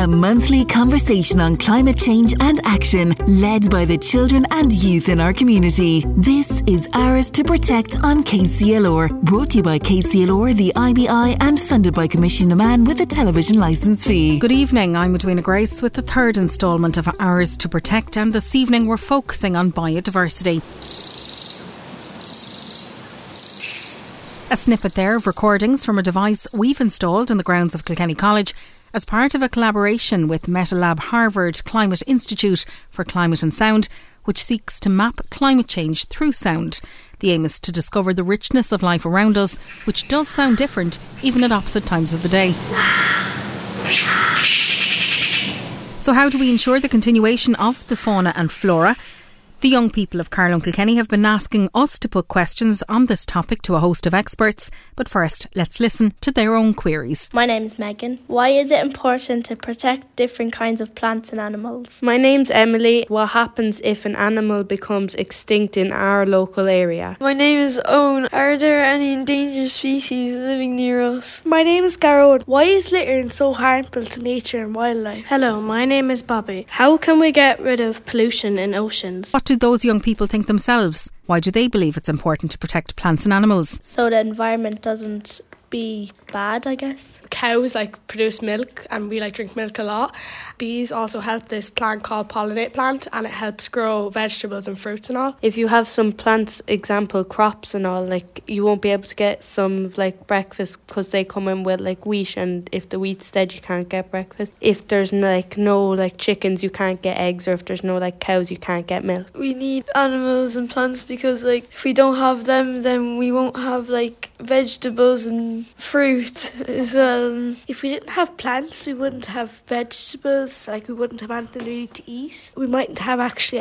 A monthly conversation on climate change and action, led by the children and youth in our community. This is Ours to Protect on KCLR, brought to you by KCLR, the IBI, and funded by Commission Oman with a television licence fee. Good evening, I'm Edwina Grace with the third instalment of Ours to Protect, and this evening we're focusing on biodiversity. A snippet there of recordings from a device we've installed in the grounds of Kilkenny College as part of a collaboration with Metalab Harvard Climate Institute for Climate and Sound, which seeks to map climate change through sound. The aim is to discover the richness of life around us, which does sound different even at opposite times of the day. So how do we ensure the continuation of the fauna and flora? The young people of Carlow and Kilkenny have been asking us to put questions on this topic to a host of experts. But first, let's listen to their own queries. My name is Megan. Why is it important to protect different kinds of plants and animals? My name's Emily. What happens if an animal becomes extinct in our local area? My name is Owen. Are there any endangered species living near us? My name is Garrod. Why is littering so harmful to nature and wildlife? Hello, my name is Bobby. How can we get rid of pollution in oceans? What do those young people think themselves? Why do they believe it's important to protect plants and animals? So the environment doesn't be bad, I guess. Cows produce milk, and we drink milk a lot. Bees also help this plant called pollinate plant, and it helps grow vegetables and fruits and all. If you have some plants, example crops and all, you won't be able to get some breakfast because they come in with wheat, and if the wheat's dead you can't get breakfast. If there's no chickens you can't get eggs, or if there's no cows you can't get milk. We need animals and plants because if we don't have them then we won't have vegetables and fruit as well. If we didn't have plants, we wouldn't have vegetables, we wouldn't have anything really to eat. We mightn't have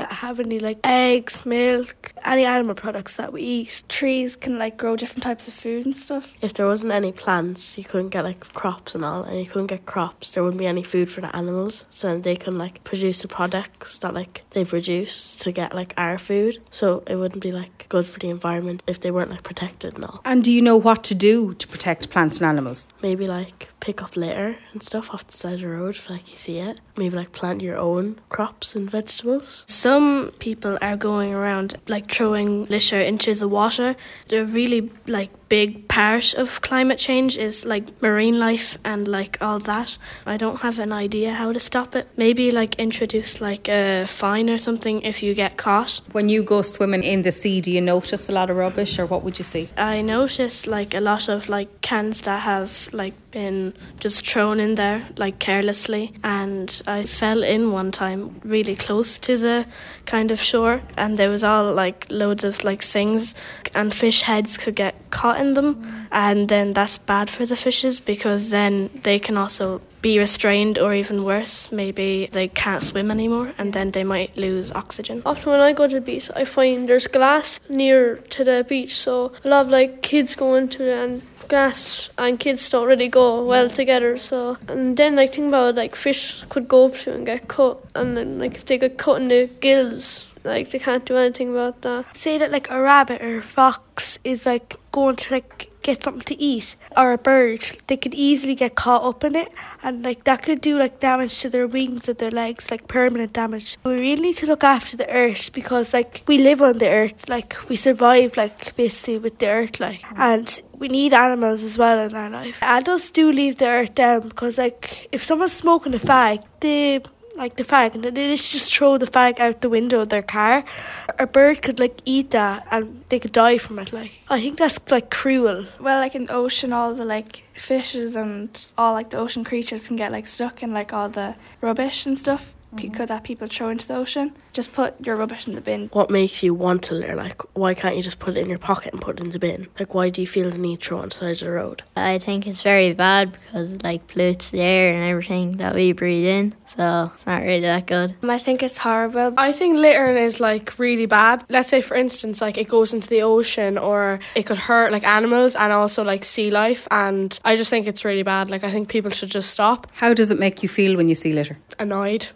any eggs, milk, any animal products that we eat. Trees can grow different types of food and stuff. If there wasn't any plants, you couldn't get crops and all, and you couldn't get crops, there wouldn't be any food for the animals, so they couldn't produce the products that they produce to get our food, so it wouldn't be good for the environment if they weren't protected and all. And do you know what to do to protect plants and animals? Maybe pick up litter and stuff off the side of the road if you see it. Maybe plant your own crops and vegetables. Some people are going around throwing litter into the water. The really big part of climate change is marine life and all that. I don't have an idea how to stop it. Maybe introduce a fine or something if you get caught. When you go swimming in the sea, do you notice a lot of rubbish, or what would you see? I notice a lot of cans that have been just thrown in there carelessly, and I fell in one time really close to the kind of shore, and there was all loads of things, and fish heads could get caught in them, and then that's bad for the fishes because then they can also be restrained, or even worse, maybe they can't swim anymore, and then they might lose oxygen. Often when I go to the beach, I find there's glass near to the beach, so a lot of kids go into it, and glass and kids don't really go well together. So, and then think about fish could go up to and get cut, and then if they get cut in the gills, they can't do anything about that. Say that a rabbit or a fox is going to get something to eat, or a bird, they could easily get caught up in it, and that could do damage to their wings and their legs, permanent damage. We really need to look after the earth because we live on the earth, we survive basically with the earth, and we need animals as well in our life. Adults do leave the earth down because if someone's smoking a fag, the fag, and they just throw the fag out the window of their car. A bird could eat that and they could die from it. I think that's cruel. Well, in the ocean, all the fishes and all the ocean creatures can get stuck in all the rubbish and stuff that people throw into the ocean. Just put your rubbish in the bin. What makes you want to litter? Why can't you just put it in your pocket and put it in the bin? Why do you feel the need to throw it on the side of the road? I think it's very bad because it pollutes the air and everything that we breathe in, so it's not really that good. I think it's horrible. I think littering is really bad. Let's say for instance it goes into the ocean, or it could hurt animals and also sea life, and I just think it's really bad. I think people should just stop. How does it make you feel when you see litter? Annoyed.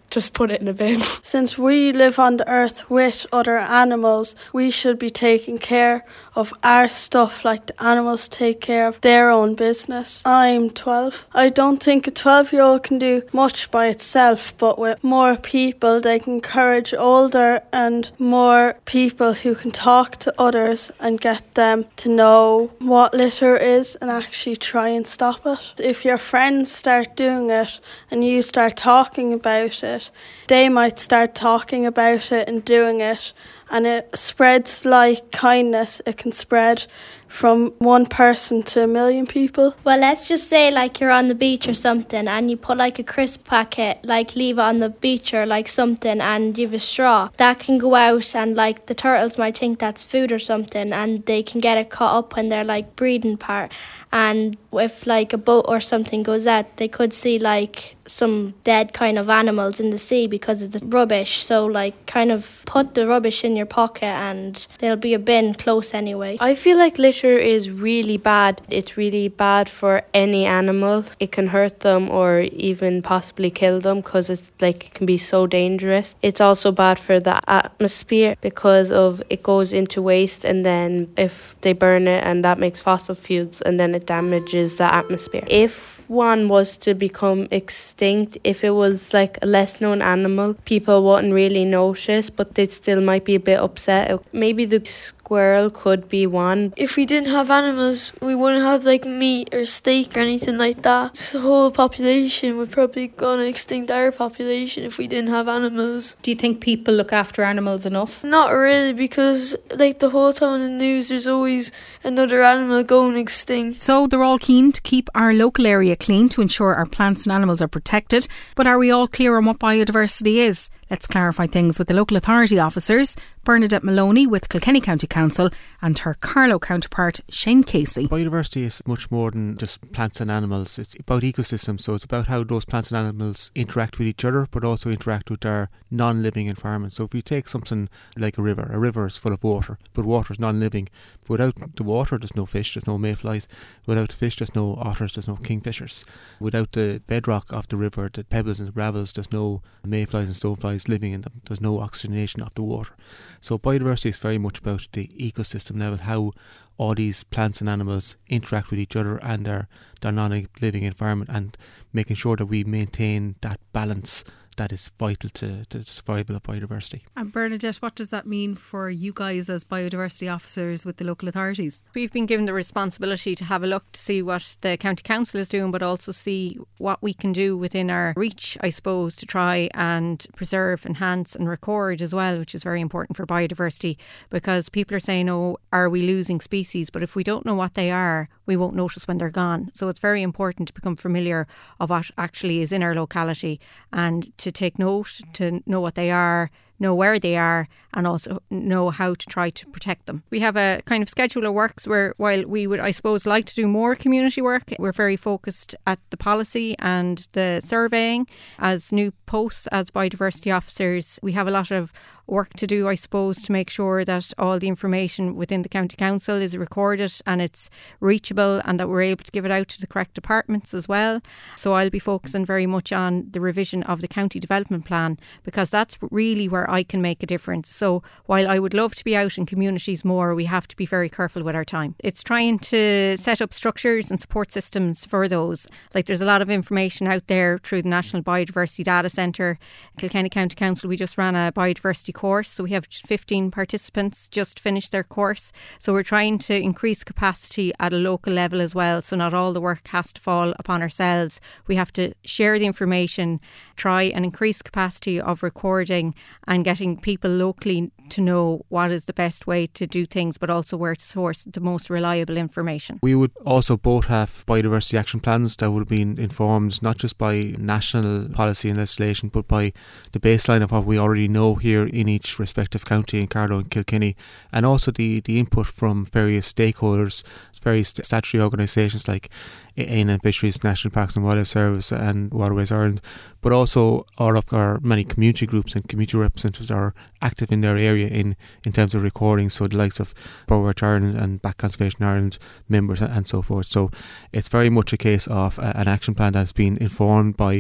just put it in a bin. Since we live on the earth with other animals, we should be taking care of our stuff like the animals take care of their own business. I'm 12. I don't think a 12-year-old can do much by itself, but with more people they can encourage older and more people who can talk to others and get them to know what litter is and actually try and stop it. If your friends start doing it and you start talking about it, they might start talking about it and doing it, and it spreads like kindness. It can spread from one person to a million people. Well, let's just say like you're on the beach or something and you put like a crisp packet, like leave it on the beach or like something, and you have a straw. That can go out and like the turtles might think that's food or something, and they can get it caught up when they're like breeding part. And if like a boat or something goes out, they could see like some dead kind of animals in the sea because of the rubbish. So like kind of put the rubbish in your pocket and there'll be a bin close anyway. I feel like litter is really bad. It's really bad for any animal. It can hurt them or even possibly kill them because it's like it can be so dangerous. It's also bad for the atmosphere because of it goes into waste, and then if they burn it and that makes fossil fuels, and then it damages the atmosphere. If one was to become extinct, if it was like a less known animal, people wouldn't really notice, but they still might be a bit upset. Maybe the squirrel could be one. If we didn't have animals, we wouldn't have like meat or steak or anything like that. The whole population would probably go extinct, our population, if we didn't have animals. Do you think people look after animals enough? Not really, because like the whole time in the news there's always another animal going extinct. So they're all keen to keep our local area clean to ensure our plants and animals are protected. But are we all clear on what biodiversity is? Let's clarify things with the local authority officers, Bernadette Maloney with Kilkenny County Council and her Carlow counterpart Shane Casey. Biodiversity is much more than just plants and animals. It's about ecosystems, so it's about how those plants and animals interact with each other but also interact with our non-living environment. So if you take something like a river is full of water, but water is non-living. Without the water there's no fish, there's no mayflies. Without the fish there's no otters, there's no kingfishers. Without the bedrock of the river, the pebbles and the gravels, there's no mayflies and stoneflies living in them. There's no oxygenation of the water. So biodiversity is very much about the ecosystem level, how all these plants and animals interact with each other and their non-living environment, and making sure that we maintain that balance that is vital to the survival of biodiversity. And Bernadette, what does that mean for you guys as biodiversity officers with the local authorities? We've been given the responsibility to have a look to see what the County Council is doing, but also see what we can do within our reach, I suppose, to try and preserve, enhance and record as well, which is very important for biodiversity, because people are saying, oh, are we losing species? But if we don't know what they are, we won't notice when they're gone. So it's very important to become familiar of what actually is in our locality and to take note, to know what they are, know where they are, and also know how to try to protect them. We have a kind of schedule of works where, while we would, I suppose, like to do more community work, we're very focused at the policy and the surveying. As new posts as biodiversity officers, we have a lot of work to do, I suppose, to make sure that all the information within the County Council is recorded and it's reachable, and that we're able to give it out to the correct departments as well. So I'll be focusing very much on the revision of the County Development Plan, because that's really where I can make a difference. So while I would love to be out in communities more, we have to be very careful with our time. It's trying to set up structures and support systems for those. Like, there's a lot of information out there through the National Biodiversity Data Centre. Kilkenny County Council, we just ran a biodiversity course, so we have 15 participants just finished their course. So we're trying to increase capacity at a local level as well, so not all the work has to fall upon ourselves. We have to share the information, try and increase capacity of recording and getting people locally to know what is the best way to do things, but also where to source the most reliable information. We would also both have biodiversity action plans that would have been informed not just by national policy and legislation, but by the baseline of what we already know here in each respective county, in Carlow and Kilkenny, and also the input from various stakeholders, various statutory organisations like Inland Fisheries, National Parks and Wildlife Service and Waterways Ireland, but also all of our many community groups and community representatives that are active in their area in terms of recording, so the likes of Birdwatch Ireland and Bat Conservation Ireland members and so forth. So it's very much a case of an action plan that's been informed by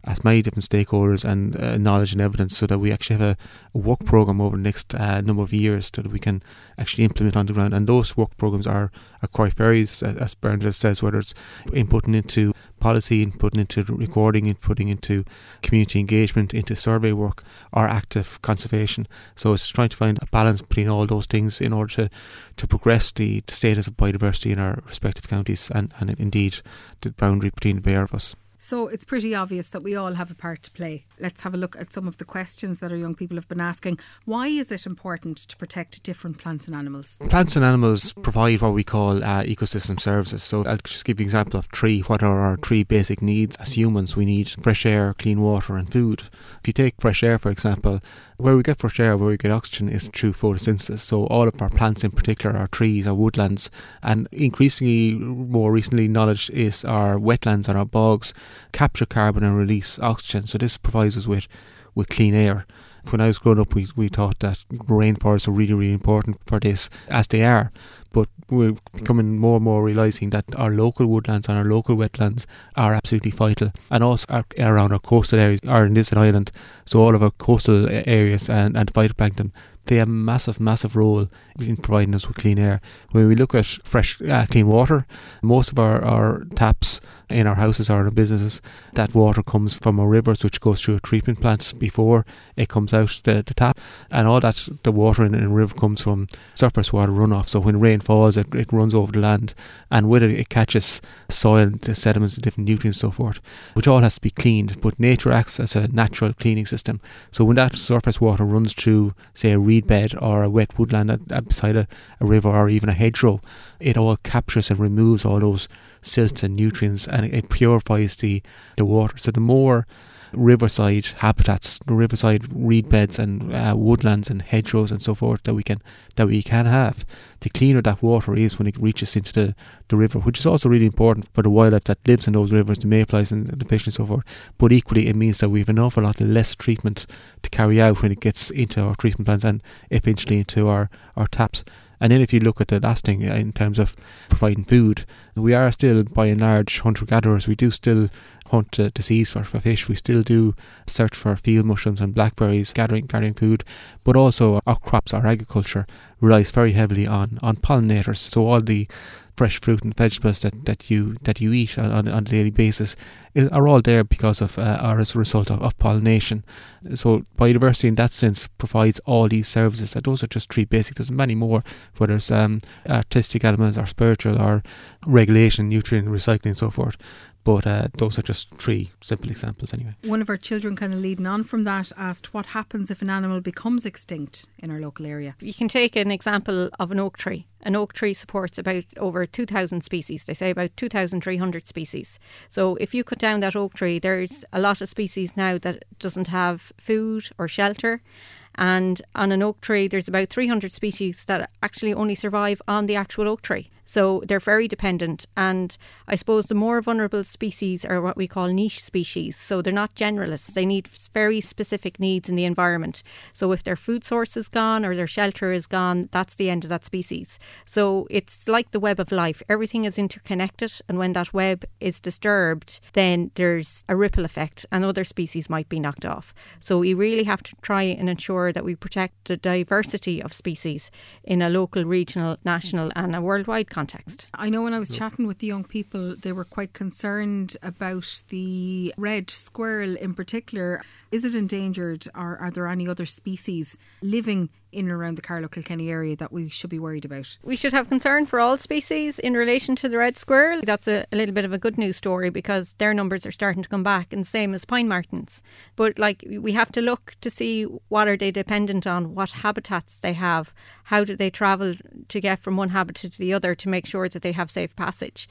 as many different stakeholders and knowledge and evidence, so that we actually have a work programme over the next number of years that we can actually implement on the ground. And those work programmes are quite varied, as Bernadette says, whether it's inputting into policy, inputting into recording, inputting into community engagement, into survey work, or active conservation. So it's trying to find a balance between all those things in order to progress the status of biodiversity in our respective counties and indeed the boundary between the pair of us. So it's pretty obvious that we all have a part to play. Let's have a look at some of the questions that our young people have been asking. Why is it important to protect different plants and animals? Plants and animals provide what we call ecosystem services. So I'll just give you an example of three. What are our three basic needs? As humans, we need fresh air, clean water and food. If you take fresh air, for example, where we get fresh air, where we get oxygen is through photosynthesis. So all of our plants in particular, our trees, our woodlands, and increasingly more recently knowledge is our wetlands and our bogs capture carbon and release oxygen. So this provides us with clean air. When I was growing up, we thought that rainforests are really, really important for this, as they are. But we're becoming more and more realising that our local woodlands and our local wetlands are absolutely vital. And also around our coastal areas, Ireland is an island, so all of our coastal areas and phytoplankton, they have a massive, massive role in providing us with clean air. When we look at fresh, clean water, most of our taps in our houses or in our businesses, that water comes from our rivers, which goes through treatment plants before it comes out the tap. And all that, the water in a river comes from surface water runoff. So when rain falls, it runs over the land, and with it catches soil, the sediments, the different nutrients and so forth, which all has to be cleaned. But nature acts as a natural cleaning system. So when that surface water runs through, say, a reed bed or a wet woodland beside a river or even a hedgerow, it all captures and removes all those silts and nutrients, and it purifies the water. So the more riverside habitats, the riverside reed beds and woodlands and hedgerows and so forth that we can have, the cleaner that water is when it reaches into the river, which is also really important for the wildlife that lives in those rivers, the mayflies and the fish and so forth. But equally, it means that we have an awful lot less treatment to carry out when it gets into our treatment plants and eventually into our taps. And then if you look at the last thing in terms of providing food, we are still by and large hunter-gatherers. We do still hunt the seas for fish. We still do search for field mushrooms and blackberries, gathering food. But also our crops, our agriculture relies very heavily on pollinators. So all the fresh fruit and vegetables that you eat on a daily basis are all there because of or as a result of pollination. So biodiversity in that sense provides all these services. And those are just three basic. There's many more, whether it's artistic elements or spiritual or regulation, nutrient recycling and so forth. But those are just three simple examples anyway. One of our children, kind of leading on from that, asked what happens if an animal becomes extinct in our local area. You can take an example of an oak tree. An oak tree supports about over 2,000 species. They say about 2,300 species. So if you cut down that oak tree, there's a lot of species now that doesn't have food or shelter. And on an oak tree, there's about 300 species that actually only survive on the actual oak tree. So they're very dependent. And I suppose the more vulnerable species are what we call niche species. So they're not generalists. They need very specific needs in the environment. So if their food source is gone or their shelter is gone, that's the end of that species. So it's like the web of life. Everything is interconnected. And when that web is disturbed, then there's a ripple effect and other species might be knocked off. So we really have to try and ensure that we protect the diversity of species in a local, regional, national and a worldwide context. I know when I was chatting with the young people, they were quite concerned about the red squirrel in particular. Is it endangered, or are there any other species living in and around the Carlow Kilkenny area that we should be worried about? We should have concern for all species in relation to the red squirrel. That's a little bit of a good news story because their numbers are starting to come back, and the same as pine martens. But we have to look to see what are they dependent on, what habitats they have, how do they travel to get from one habitat to the other to make sure that they have safe passage.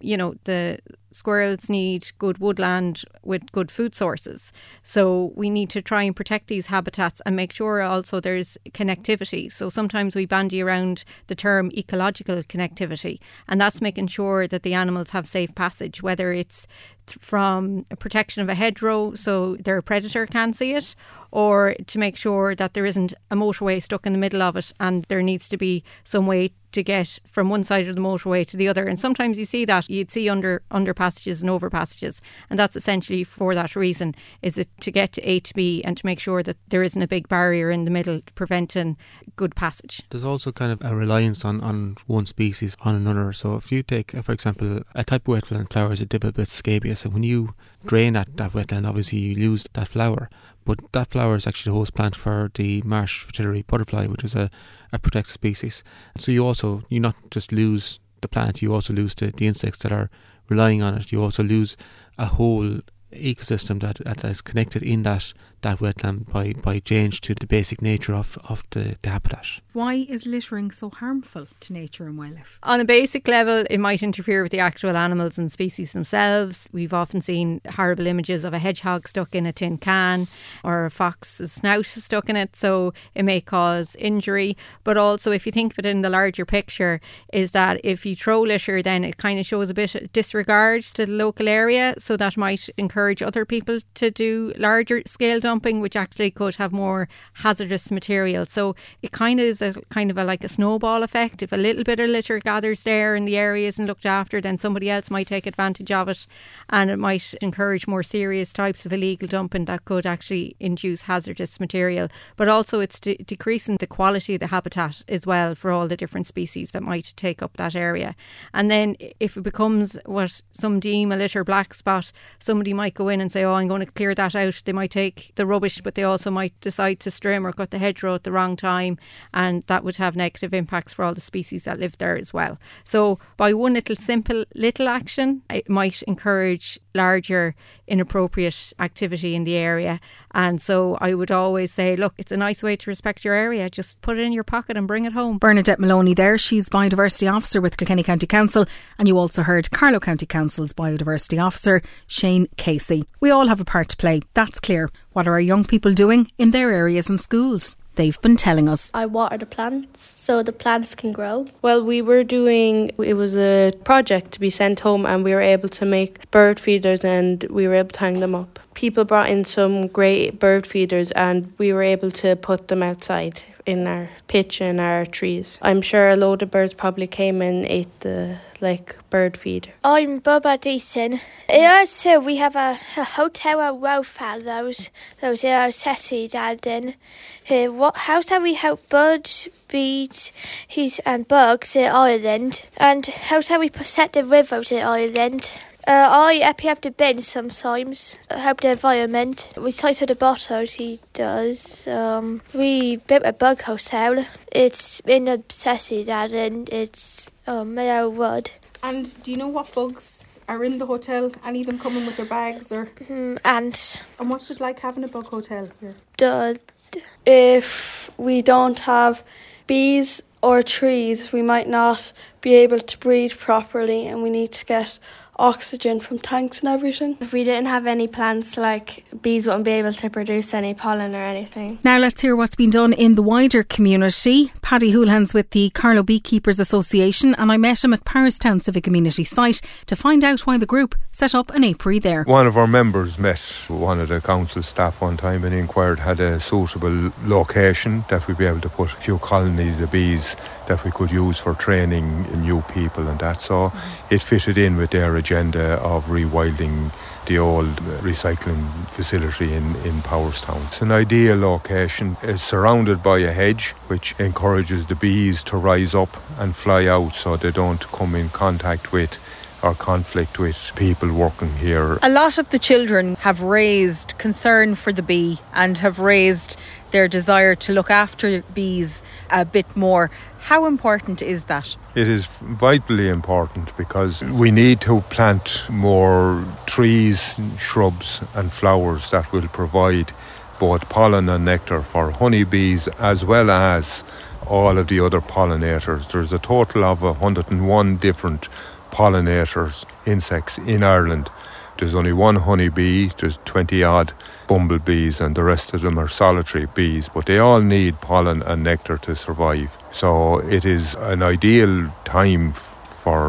The squirrels need good woodland with good food sources. So we need to try and protect these habitats and make sure also there's connectivity. So sometimes we bandy around the term ecological connectivity, and that's making sure that the animals have safe passage, whether it's from a protection of a hedgerow so their predator can't see it, or to make sure that there isn't a motorway stuck in the middle of it and there needs to be some way to get from one side of the motorway to the other. And sometimes you see that, you'd see under passages and over passages, and that's essentially for that reason, is it to get to A to B and to make sure that there isn't a big barrier in the middle preventing good passage. There's also kind of a reliance on one species on another. So if you take, for example, a type of wetland flower is a Divibus scabious, and when you drain that wetland, obviously you lose that flower. But that flower is actually the host plant for the marsh fritillary butterfly, which is a protected species. So you not just lose the plant, you also lose the insects that are relying on it. You also lose a whole ecosystem that is connected in that wetland by change to the basic nature of the habitat. Why is littering so harmful to nature and wildlife? On a basic level, it might interfere with the actual animals and species themselves. We've often seen horrible images of a hedgehog stuck in a tin can or a fox's snout stuck in it, so it may cause injury. But also, if you think of it in the larger picture, is that if you throw litter, then it kind of shows a bit of disregard to the local area, so that might encourage other people to do larger scale dumping, which actually could have more hazardous material. So it kind of is like a snowball effect. If a little bit of litter gathers there in the area isn't looked after, then somebody else might take advantage of it, and it might encourage more serious types of illegal dumping that could actually induce hazardous material. But also it's decreasing the quality of the habitat as well for all the different species that might take up that area. And then if it becomes what some deem a litter black spot, somebody might go in and say, I'm going to clear that out. They might take the rubbish, but they also might decide to trim or cut the hedgerow at the wrong time, and that would have negative impacts for all the species that live there as well. So by one simple action, it might encourage larger inappropriate activity in the area. And so I would always say, look, it's a nice way to respect your area. Just put it in your pocket and bring it home. Bernadette Maloney there. She's Biodiversity Officer with Kilkenny County Council, and you also heard Carlow County Council's Biodiversity Officer, Shane Casey. We all have a part to play, that's clear. What are our young people doing in their areas and schools? They've been telling us. I water the plants so the plants can grow. Well, it was a project to be sent home, and we were able to make bird feeders and we were able to hang them up. People brought in some great bird feeders and we were able to put them outside in our pitch and our trees. I'm sure a load of birds probably came and ate the bird feed. I'm Bubba Deason. In our town we have a hotel at Wildfowl, those in our city garden. How can we help birds, bees, and bugs in Ireland? And how can we protect the rivers in Ireland? I happy have the bin sometimes, help the environment. We cycle the bottles, he does. We built a bug hotel. It's in a city garden. It's Mellow Wood. And do you know what bugs are in the hotel? Any of them coming with their bags or ants? And what's it like having a bug hotel here? If we don't have bees or trees, we might not be able to breathe properly, and we need to get oxygen from tanks and everything. If we didn't have any plants, bees wouldn't be able to produce any pollen or anything. Now let's hear what's been done in the wider community. Paddy Houlihan's with the Carlow Beekeepers Association, and I met him at Paristown Civic Community site to find out why the group set up an apiary there. One of our members met one of the council staff one time and inquired had a suitable location that we'd be able to put a few colonies of bees that we could use for training new people and that. So it fitted in with their agenda of rewilding the old recycling facility in Powerstown. It's an ideal location. It's surrounded by a hedge which encourages the bees to rise up and fly out so they don't come in contact with or conflict with people working here. A lot of the children have raised concern for the bee and have raised their desire to look after bees a bit more. How important is that? It is vitally important because we need to plant more trees, shrubs and flowers that will provide both pollen and nectar for honeybees as well as all of the other pollinators. There's a total of 101 different pollinators, insects in Ireland. There's only one honeybee, there's 20 odd bumblebees, and the rest of them are solitary bees, but they all need pollen and nectar to survive. So it is an ideal time for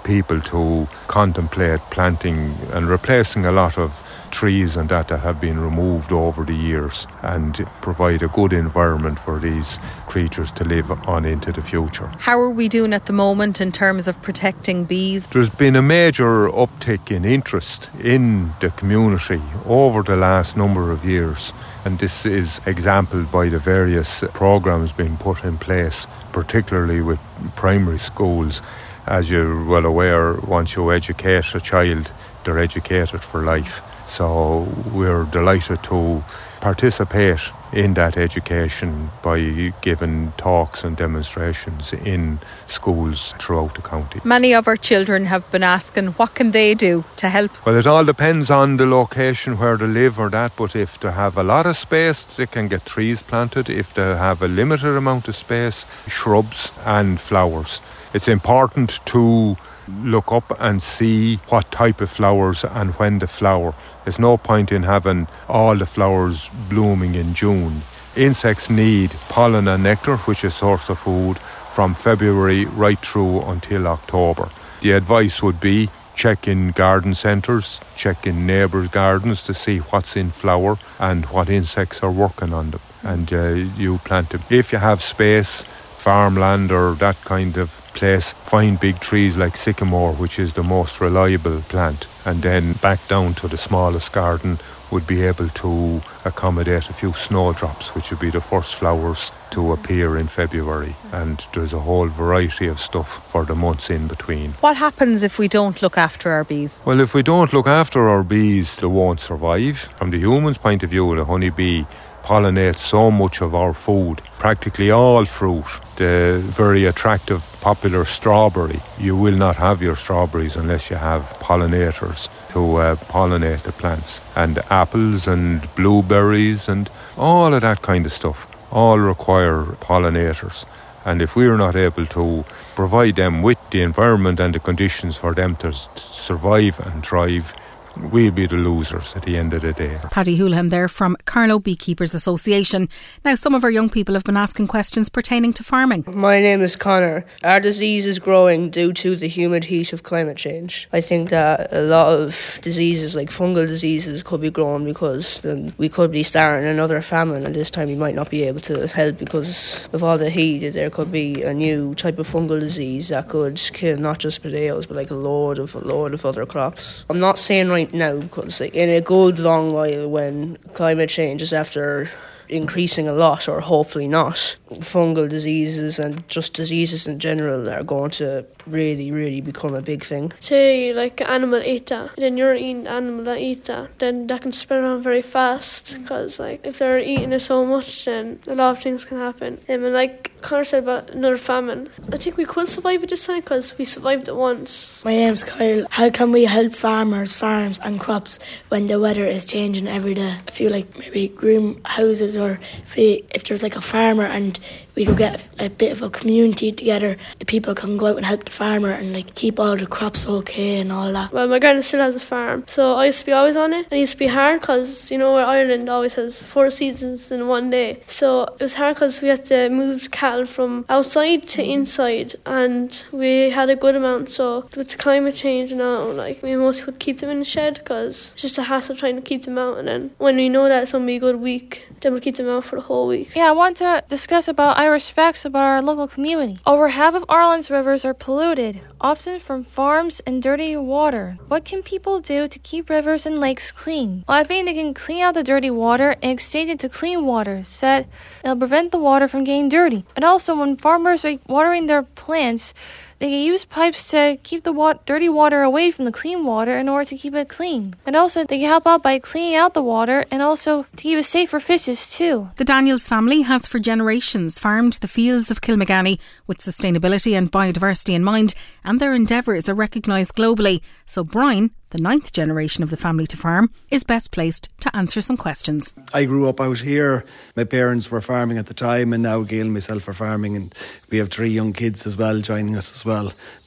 people to contemplate planting and replacing a lot of trees and that have been removed over the years, and provide a good environment for these creatures to live on into the future. How are we doing at the moment in terms of protecting bees? There's been a major uptick in interest in the community over the last number of years, and this is exemplified by the various programs being put in place, particularly with primary schools. As you're well aware, once you educate a child, they're educated for life. So we're delighted to participate in that education by giving talks and demonstrations in schools throughout the county. Many of our children have been asking, what can they do to help? Well, it all depends on the location where they live or that, but if they have a lot of space, they can get trees planted. If they have a limited amount of space, shrubs and flowers. It's important to look up and see what type of flowers and when they flower. There's no point in having all the flowers blooming in June. Insects need pollen and nectar, which is source of food, from February right through until October. The advice would be check in garden centres, check in neighbours' gardens to see what's in flower and what insects are working on them, and you plant them. If you have space, farmland or that kind of place, find big trees like sycamore, which is the most reliable plant, and then back down to the smallest garden would be able to accommodate a few snowdrops, which would be the first flowers to appear in February, and there's a whole variety of stuff for the months in between. What happens if we don't look after our bees? Well, if we don't look after our bees, they won't survive. From the human's point of view, the honeybee pollinates so much of our food, practically all fruit. The very attractive, popular strawberry, you will not have your strawberries unless you have pollinators to pollinate the plants. And apples and blueberries and all of that kind of stuff all require pollinators. And if we're not able to provide them with the environment and the conditions for them to survive and thrive, we'll be the losers at the end of the day. Paddy Houlihan there from Carlow Beekeepers Association. Now, some of our young people have been asking questions pertaining to farming. My name is Connor. Are diseases growing due to the humid heat of climate change? I think that a lot of diseases, like fungal diseases, could be growing because then we could be starting another famine, and this time we might not be able to help because of all the heat. There could be a new type of fungal disease that could kill not just potatoes but like a load of other crops. I'm not saying right now, because in a good long while, when climate change is after increasing a lot, or hopefully not, fungal diseases and just diseases in general are going to really become a big thing. Say like an animal ate that, then you're eating the animal that ate that, then that can spread around very fast, because like if they're eating it so much, then a lot of things can happen. And like Connor said about another famine, I think we could survive it this time because we survived it once. My name's Kyle. How can we help farmers, farms and crops when the weather is changing every day? I feel like maybe greenhouses, or if there's like a farmer and we could get a bit of a community together, the people can go out and help the farmer and like keep all the crops okay and all that. Well, my granny still has a farm, so I used to be always on it, and it used to be hard because, you know, Ireland always has 4 seasons in one day, so it was hard because we had to move cattle from outside to inside, and we had a good amount. So with the climate change now, like, we mostly would keep them in the shed because it's just a hassle trying to keep them out, and then when we know that it's going to be a good week, then we'll keep them out for the whole week. Yeah, I want to discuss about Irish facts about our local community. Over half of Ireland's rivers are polluted, often from farms and dirty water. What can people do to keep rivers and lakes clean? Well, I think they can clean out the dirty water and exchange it to clean water, so that it'll prevent the water from getting dirty. And also, when farmers are watering their plants, they can use pipes to keep the dirty water away from the clean water in order to keep it clean. And also, they can help out by cleaning out the water and also to keep it safe for fishes too. The Daniels family has for generations farmed the fields of Kilmagany with sustainability and biodiversity in mind, and their endeavours are recognised globally. So Brian, the 9th generation of the family to farm, is best placed to answer some questions. I grew up out here. My parents were farming at the time, and now Gail and myself are farming, and we have 3 young kids as well joining us as well.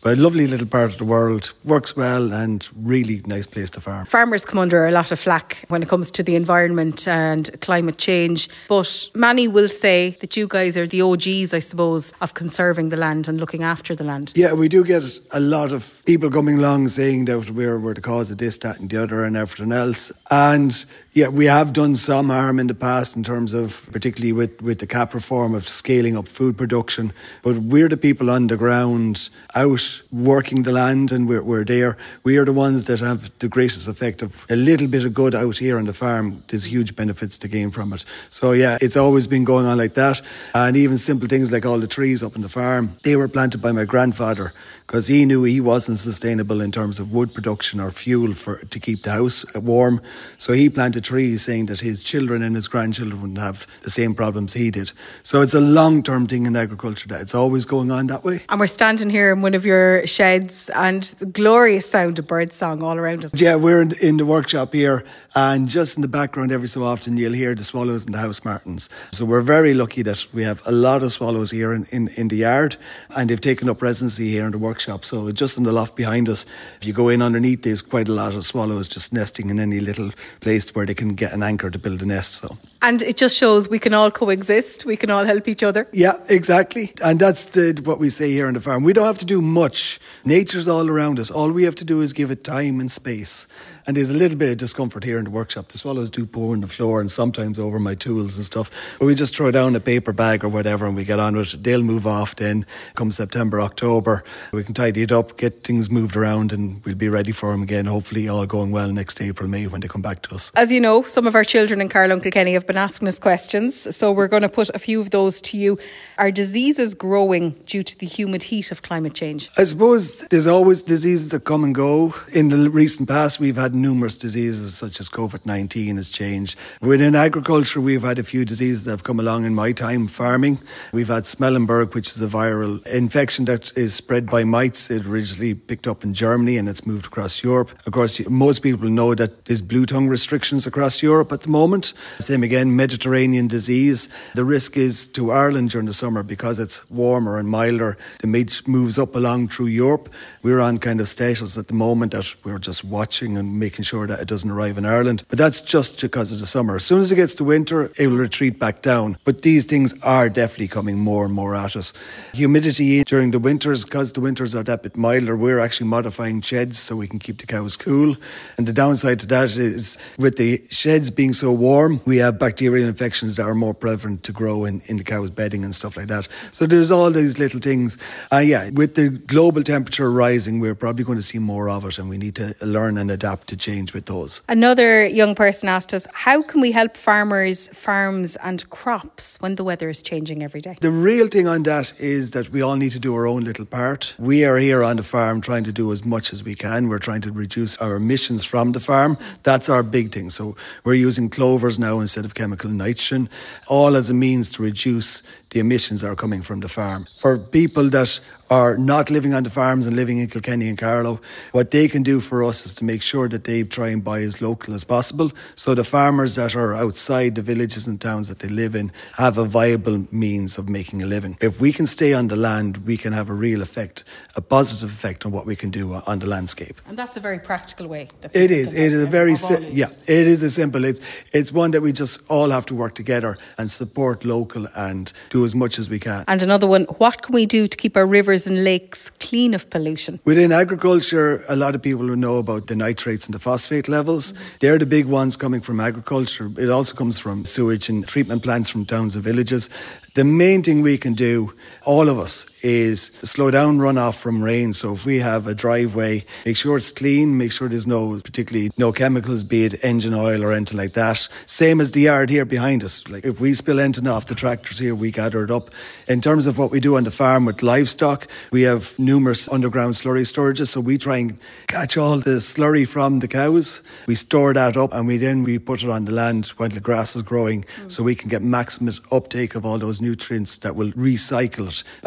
But a lovely little part of the world, works well and really nice place to farm. Farmers come under a lot of flack when it comes to the environment and climate change, but many will say that you guys are the OGs, I suppose, of conserving the land and looking after the land. Yeah, we do get a lot of people coming along saying that we're the cause of this, that and the other and everything else. And yeah, we have done some harm in the past in terms of, particularly with the CAP reform, of scaling up food production. But we're the people on the ground out working the land, and we're there. We are the ones that have the greatest effect of a little bit of good out here on the farm. There's huge benefits to gain from it. So yeah, it's always been going on like that. And even simple things like all the trees up on the farm, they were planted by my grandfather because he knew he wasn't sustainable in terms of wood production or fuel to keep the house warm. So he planted trees saying that his children and his grandchildren wouldn't have the same problems he did. So it's a long-term thing in agriculture that it's always going on that way. And we're standing here in one of your sheds and the glorious sound of birdsong all around us. Yeah, we're in the workshop here, and just in the background every so often you'll hear the swallows and the house martins. So we're very lucky that we have a lot of swallows here in the yard, and they've taken up residency here in the workshop. So just in the loft behind us, if you go in underneath, there's quite a lot of swallows just nesting in any little place where they can get an anchor to build a nest. So. And it just shows we can all coexist, we can all help each other. Yeah, exactly. And that's what we say here on the farm. We don't have to do much. Nature's all around us. All we have to do is give it time and space. And there's a little bit of discomfort here in the workshop. The swallows do pour on the floor and sometimes over my tools and stuff. But we just throw down a paper bag or whatever and we get on with it. They'll move off then come September, October. We can tidy it up, get things moved around, and we'll be ready for them again, hopefully all going well next April, May when they come back to us. As you know, some of our children in Carlow and Kilkenny have been asking us questions, so we're going to put a few of those to you. Are diseases growing due to the humid heat of climate change? I suppose there's always diseases that come and go. In the recent past, we've had numerous diseases such as COVID-19 has changed. Within agriculture, we've had a few diseases that have come along in my time farming. We've had Smellenberg, which is a viral infection that is spread by mites. It originally picked up in Germany and it's moved across Europe. Of course, most people know that there's blue tongue restrictions across Europe at the moment. Same again, Mediterranean disease. The risk is to Ireland during the summer because it's warmer and milder. The mite moves up along through Europe. We're on kind of status at the moment that we're just watching and making sure that it doesn't arrive in Ireland. But that's just because of the summer. As soon as it gets to winter, it will retreat back down. But these things are definitely coming more and more at us. Humidity during the winters, because the winters are that bit milder, we're actually modifying sheds so we can keep the cows cool. And the downside to that is with the sheds being so warm, we have bacterial infections that are more prevalent to grow in the cow's bedding and stuff like that. So there's all these little things. With the global temperature rising, we're probably going to see more of it, and we need to learn and adapt to change with those. Another young person asked us, how can we help farmers, farms and crops when the weather is changing every day? The real thing on that is that we all need to do our own little part. We are here on the farm trying to do as much as we can. We're trying to reduce our emissions from the farm. That's our big thing. So we're using clovers now instead of chemical nitrogen, all as a means to reduce the emissions that are coming from the farm. For people that are not living on the farms and living in Kilkenny and Carlow, what they can do for us is to make sure that they try and buy as local as possible. So the farmers that are outside the villages and towns that they live in have a viable means of making a living. If we can stay on the land, we can have a real effect, a positive effect on what we can do on the landscape. And that's a very practical way. It is. It is a very it is a simple. It's one that we just all have to work together and support local and do as much as we can. And another one, what can we do to keep our rivers and lakes clean of pollution? Within agriculture, a lot of people will know about the nitrates and the phosphate levels. They're the big ones coming from agriculture. It also comes from sewage and treatment plants from towns and villages. The main thing we can do, all of us, is slow down runoff from rain. So if we have a driveway, make sure it's clean, make sure there's no chemicals, be it engine oil or anything like that. Same as the yard here behind us. Like if we spill anything off the tractors here, we gather it up. In terms of what we do on the farm with livestock, we have numerous underground slurry storages. So we try and catch all the slurry from the cows. We store that up and we put it on the land when the grass is growing so we can get maximum uptake of all those nutrients that will recycle it back into grass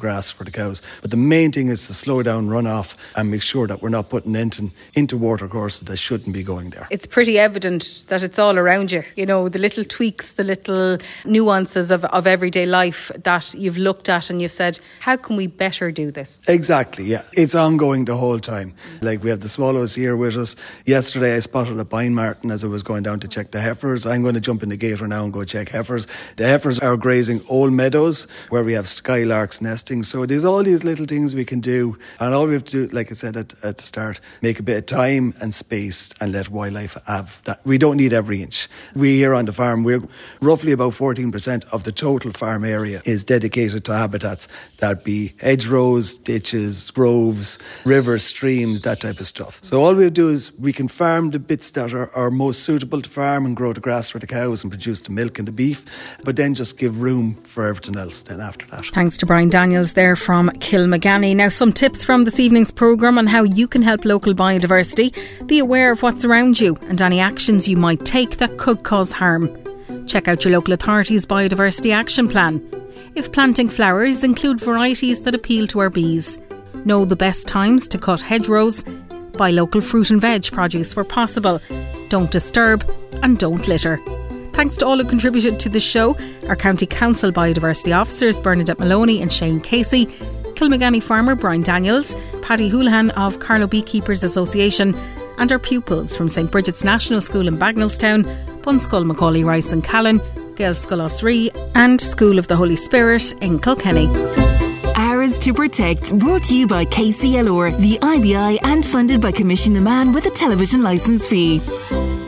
grass for the cows. But the main thing is to slow down runoff and make sure that we're not putting into watercourses that shouldn't be going there. It's pretty evident that it's all around you. You know, the little tweaks, the little nuances of everyday life that you've looked at and you've said, how can we better do this? Exactly, yeah. It's ongoing the whole time. Like, we have the swallows here with us. Yesterday I spotted a pine marten as I was going down to check the heifers. I'm going to jump in the gator now and go check heifers. The heifers are grazing old meadows where we have skylarks nesting. So there's all these little things we can do. And all we have to do, like I said at the start, make a bit of time and space and let wildlife have that. We don't need every inch. We here on the farm, we're roughly about 14% of the total farm area is dedicated to habitats. That be hedgerows, ditches, groves, rivers, streams, that type of stuff. So all we do is we can farm the bits that are most suitable to farm and grow the grass for the cows and produce the milk and the beef, but then just give room for everything else then after that. Thanks to Brian Daniels there from Kilmagany. Now, some tips from this evening's programme on how you can help local biodiversity. Be aware of what's around you and any actions you might take that could cause harm. Check out your local authority's biodiversity action plan. If planting flowers, include varieties that appeal to our bees. Know the best times to cut hedgerows. Buy local fruit and veg produce where possible. Don't disturb and don't litter. Thanks to all who contributed to the show. Our County Council Biodiversity Officers Bernadette Maloney and Shane Casey, Kilmagany farmer Brian Daniels, Paddy Houlihan of Carlow Beekeepers Association, and our pupils from St Bridget's National School in Bagnallstown, Bunskull Macaulay Rice in Callan, Gael Scoil Osree and School of the Holy Spirit in Kilkenny. Ours to Protect, brought to you by KCLR, the IBI, and funded by Commission a Man with a television licence fee.